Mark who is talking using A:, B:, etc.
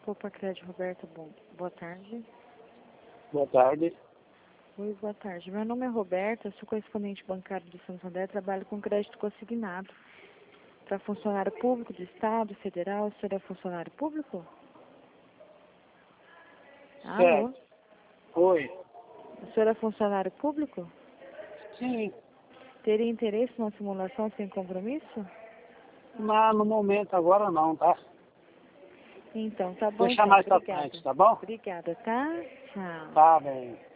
A: Copa Crédito Roberta, bom. Boa tarde.
B: Boa tarde.
A: Oi, boa tarde. Meu nome é Roberta, sou correspondente bancário do Santander, trabalho com crédito consignado. Para funcionário público do Estado, federal, o senhor é funcionário público? Alô?
B: Certo. Oi.
A: O senhor é funcionário público?
B: Sim.
A: Teria interesse numa simulação sem compromisso?
B: No momento agora não, tá?
A: Então, tá bom,
B: Deixa
A: então.
B: mais pra
A: Obrigada.
B: frente, tá bom?
A: Obrigada, tá? Tchau.
B: Tá bem.